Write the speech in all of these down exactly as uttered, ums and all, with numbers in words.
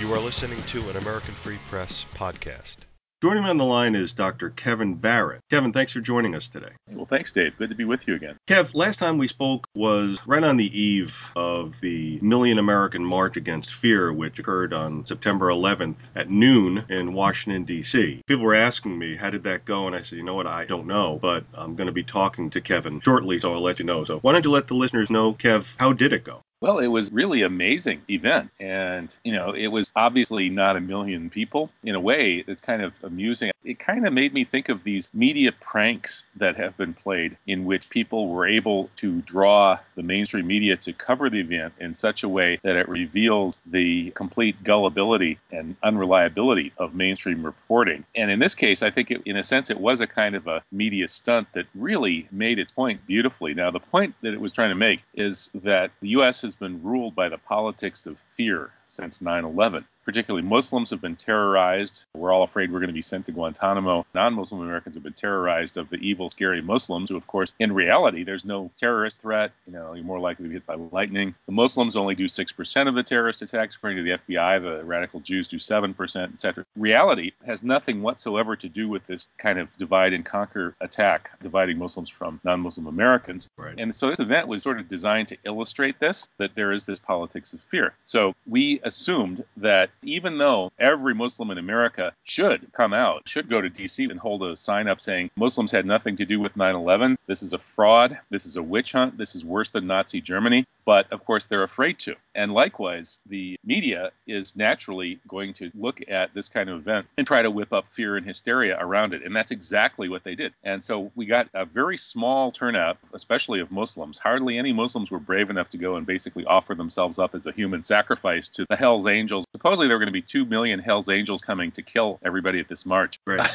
You are listening to an American Free Press podcast. Joining me on the line is Doctor Kevin Barrett. Kevin, thanks for joining us today. Well, thanks, Dave. Good to be with you again. Kev, last time we spoke was right on the eve of the Million American March Against Fear, which occurred on September eleventh at noon in Washington, D C People were asking me, how did that go? And I said, you know what, I don't know, but I'm going to be talking to Kevin shortly, so I'll let you know. So why don't you let the listeners know, Kev, how did it go? Well, it was really amazing event. And, you know, it was obviously not a million people. In a way, it's kind of amusing. It kind of made me think of these media pranks that have been played in which people were able to draw the mainstream media to cover the event in such a way that it reveals the complete gullibility and unreliability of mainstream reporting. And in this case, I think it, in a sense, it was a kind of a media stunt that really made its point beautifully. Now, the point that it was trying to make is that the U S has been ruled by the politics of fear since nine eleven. Particularly Muslims have been terrorized. We're all afraid we're going to be sent to Guantanamo. Non-Muslim Americans have been terrorized of the evil, scary Muslims, who, of course, in reality, there's no terrorist threat. You know, you're more likely to be hit by lightning. The Muslims only do six percent of the terrorist attacks. According to the F B I, the radical Jews do seven percent, et cetera. Reality has nothing whatsoever to do with this kind of divide and conquer attack, dividing Muslims from non-Muslim Americans. Right. And so this event was sort of designed to illustrate this, that there is this politics of fear. So we assumed that even though every Muslim in America should come out, should go to D C and hold a sign up saying Muslims had nothing to do with nine eleven, this is a fraud, this is a witch hunt, this is worse than Nazi Germany, but of course they're afraid to. And likewise, the media is naturally going to look at this kind of event and try to whip up fear and hysteria around it. And that's exactly what they did. And so we got a very small turnout, especially of Muslims. Hardly any Muslims were brave enough to go and basically offer themselves up as a human sacrifice to the Hells Angels. Supposedly there were going to be two million Hells Angels coming to kill everybody at this march. Right.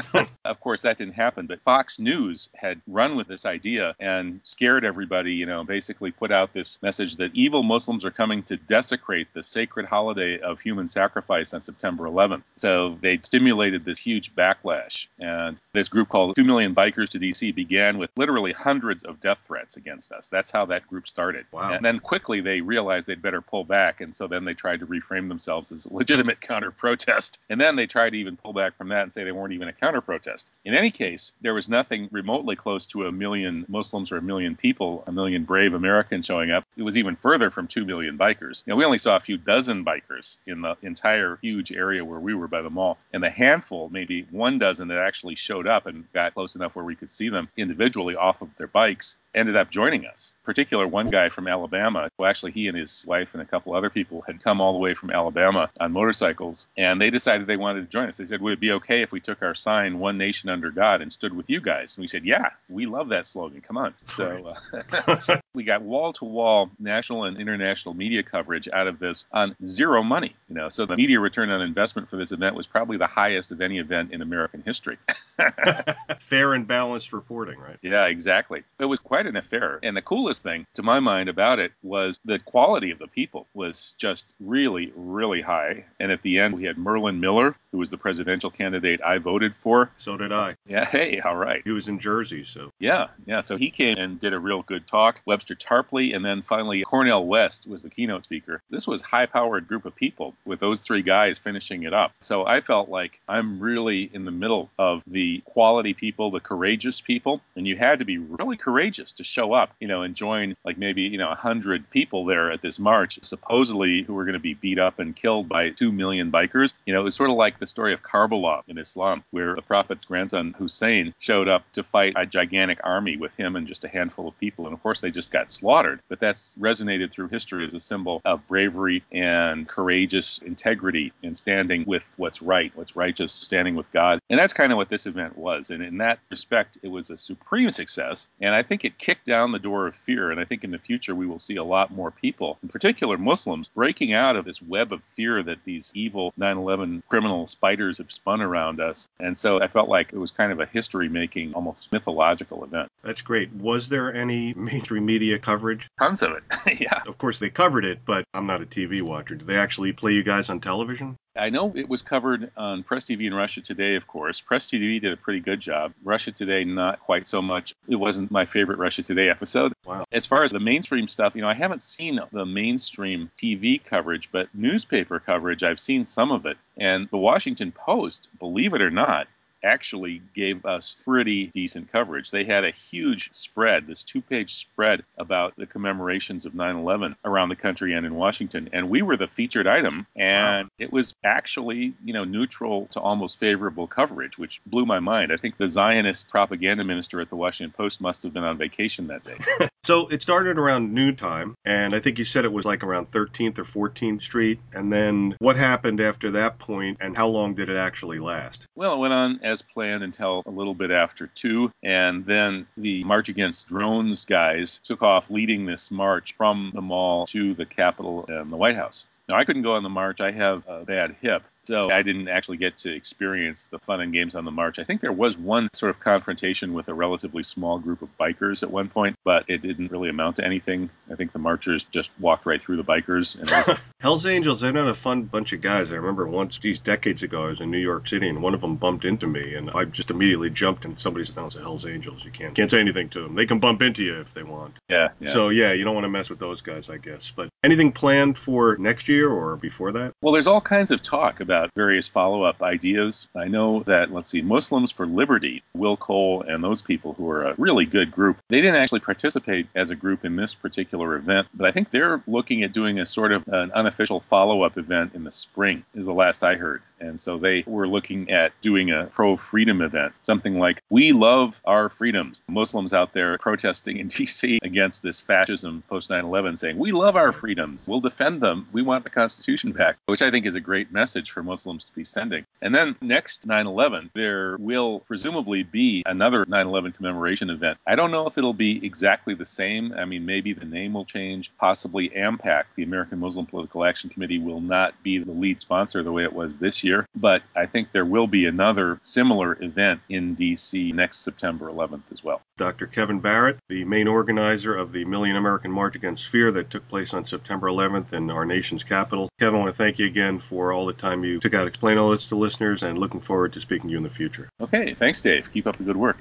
Of course, that didn't happen. But Fox News had run with this idea and scared everybody, you know, basically put out this message that evil Muslims are coming to desecrate the sacred holiday of human sacrifice on September eleventh. So they stimulated this huge backlash. And this group called Two Million Bikers to D C began with literally hundreds of death threats against us. That's how that group started. Wow. And then quickly they realized they'd better pull back. And so then they tried to reframe themselves as a legitimate counter-protest. And then they tried to even pull back from that and say they weren't even a counter-protest. In any case, there was nothing remotely close to a million Muslims or a million people, a million brave Americans showing up. It was even further from two million bikers. You know, we only saw a few dozen bikers in the entire huge area where we were by the mall. And the handful, maybe one dozen that actually showed up and got close enough where we could see them individually off of their bikes, ended up joining us. In particular, one guy from Alabama, well, actually he and his wife and a couple other people had come all the way from Alabama on motorcycles, and they decided they wanted to join us. They said, would it be okay if we took our sign, One Nation Under God, and stood with you guys? And we said, yeah, we love that slogan. Come on. So uh, we got wall-to-wall national and international media coverage out of this on zero money. You know, so the media return on investment for this event was probably the highest of any event in American history. Fair and balanced reporting, right? Yeah, exactly. It was quite an affair. And the coolest thing, to my mind, about it was the quality of the people was just really, really high. And at the end, we had Merlin Miller, who was the presidential candidate I voted for. So did I. Yeah, hey, all right. He was in Jersey, so. Yeah, yeah. So he came and did a real good talk. Webster Tarpley, and then finally Cornel West was the keynote speaker. This was a high-powered group of people with those three guys finishing it up. So I felt like I'm really in the middle of the quality people, the courageous people, and you had to be really courageous to show up, you know, and join like maybe, you know, a hundred people there at this march, supposedly who were going to be beat up and killed by two million bikers. You know, it was sort of like the story of Karbala in Islam, where the Prophet's grandson Hussein showed up to fight a gigantic army with him and just a handful of people. And of course, they just got slaughtered. But that's resonated through history as a symbol of bravery and courageous integrity and standing with what's right, what's righteous, standing with God. And that's kind of what this event was. And in that respect, it was a supreme success. And I think it kicked down the door of fear. And I think in the future, we will see a lot more people, in particular Muslims, breaking out of this web of fear that these evil nine eleven criminal spiders have spun around us. And so I felt like it was kind of a history-making, almost mythological event. That's great. Was there any mainstream media coverage? Tons of it, yeah. Of course, they covered it, but I'm not a T V watcher. Do they actually play you guys on television? I know it was covered on Press T V and Russia Today, of course. Press T V did a pretty good job. Russia Today, not quite so much. It wasn't my favorite Russia Today episode. Wow. As far as the mainstream stuff, you know, I haven't seen the mainstream T V coverage, but newspaper coverage, I've seen some of it. And the Washington Post, believe it or not, actually gave us pretty decent coverage. They had a huge spread, this two-page spread about the commemorations of nine eleven around the country and in Washington. And we were the featured item, and wow. It was actually, you know, neutral to almost favorable coverage, which blew my mind. I think the Zionist propaganda minister at the Washington Post must have been on vacation that day. So it started around noontime, and I think you said it was like around thirteenth or fourteenth Street. And then what happened after that point, and how long did it actually last? Well, it went on as planned until a little bit after two, and then the March Against Drones guys took off leading this march from the mall to the Capitol and the White House. Now, I couldn't go on the march. I have a bad hip, so I didn't actually get to experience the fun and games on the march. I think there was one sort of confrontation with a relatively small group of bikers at one point, but it didn't really amount to anything. I think the marchers just walked right through the bikers. And was... Hells Angels, they're not a fun bunch of guys. I remember once, these decades ago, I was in New York City, and one of them bumped into me, and I just immediately jumped, and somebody said, "Oh, it's the Hells Angels." You can't can't say anything to them. They can bump into you if they want. Yeah, yeah. So, yeah, you don't want to mess with those guys, I guess. But anything planned for next year or before that? Well, there's all kinds of talk about various follow-up ideas. I know that, let's see, Muslims for Liberty, Will Cole and those people who are a really good group, they didn't actually participate as a group in this particular event, but I think they're looking at doing a sort of an unofficial follow-up event in the spring, is the last I heard. And so they were looking at doing a pro-freedom event, something like, "We love our freedoms." Muslims out there protesting in D C against this fascism post nine eleven, saying, "We love our freedoms. We'll defend them. We want the Constitution back," which I think is a great message for Muslims to be sending. And then next nine eleven, there will presumably be another nine eleven commemoration event. I don't know if it'll be exactly the same. I mean, maybe the name will change. Possibly AMPAC, the American Muslim Political Action Committee, will not be the lead sponsor the way it was this year. But I think there will be another similar event in D C next September eleventh as well. Doctor Kevin Barrett, the main organizer of the Million American March Against Fear that took place on September eleventh in our nation's capital. Kevin, I want to thank you again for all the time you took out to explain all this to listeners, and looking forward to speaking to you in the future. Okay, thanks, Dave. Keep up the good work.